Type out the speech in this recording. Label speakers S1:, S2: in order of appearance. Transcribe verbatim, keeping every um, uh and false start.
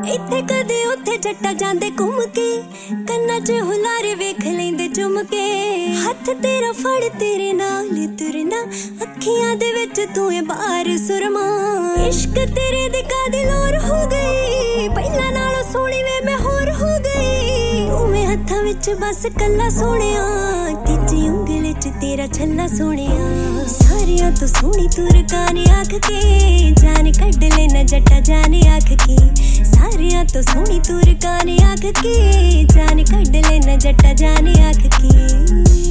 S1: ਇੱਥੇ ਕਦੇ ਉੱਥੇ ਜੱਟਾ ਜਾਂਦੇ ਘੁੰਮ ਕੇ, ਕੰਨਾਂ 'ਚ ਹੁਲਾਰੇ ਵੇਖ ਲੈਂਦੇ ਚੁੰਮ ਕੇ। ਹੱਥ ਤੇਰਾ ਫੜ ਤੇਰੇ ਨਾਲ ਤੁਰਨਾ, ਅੱਖੀਆਂ ਦੇ ਵਿੱਚ ਤੂੰ ਏ ਬਾਹਰ ਸੁਰਮਾ। ਇਸ਼ਕ ਤੇਰੇ ਦੀ ਕਾਦੀ ਲੋਰ ਹੋ ਗਈ, ਪਹਿਲਾਂ ਨਾਲੋਂ ਸੋਹਣੀ ਵੇ ਮੈਂ ਹੋਰ ਹੋ ਗਈ। ਉਵੇਂ ਹੱਥਾਂ ਵਿੱਚ ਬਸ ਕੱਲਾ ਸੋਹਣਿਆ, ਤੀਜੀ ਉਂਗਲ 'ਚ ਤੇਰਾ ਛੱਲਾ ਸੋਹਣਿਆ। ਸਾਰਿਆਂ ਤੋਂ ਸੋਹਣੀ ਤੂੰ ਰਕਾਨੇ ਆਖ ਕੇ, ਜਾਨ ਕੱਢ ਲੈਣਾ ਜੱਟਾ ਜਾਨ ਆਖ ਕੇ। ਸਾਰਿਆਂ ਤੋਂ ਸੋਹਣੀ ਤੂੰ ਰਕਾਨੇ ਆਖ ਕੇ, ਜਾਨ ਕੱਢ ਲੈਣਾ ਜੱਟਾ ਜਾਨ ਆਖ ਕੇ।